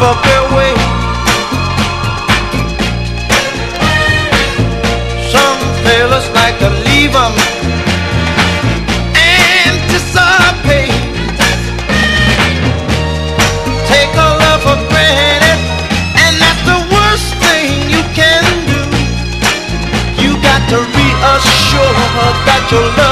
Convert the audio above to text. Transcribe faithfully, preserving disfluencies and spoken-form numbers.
up their way. Some fellas like to leave 'em anticipate, take a love for granted, and that's the worst thing you can do. You got to reassure her that your love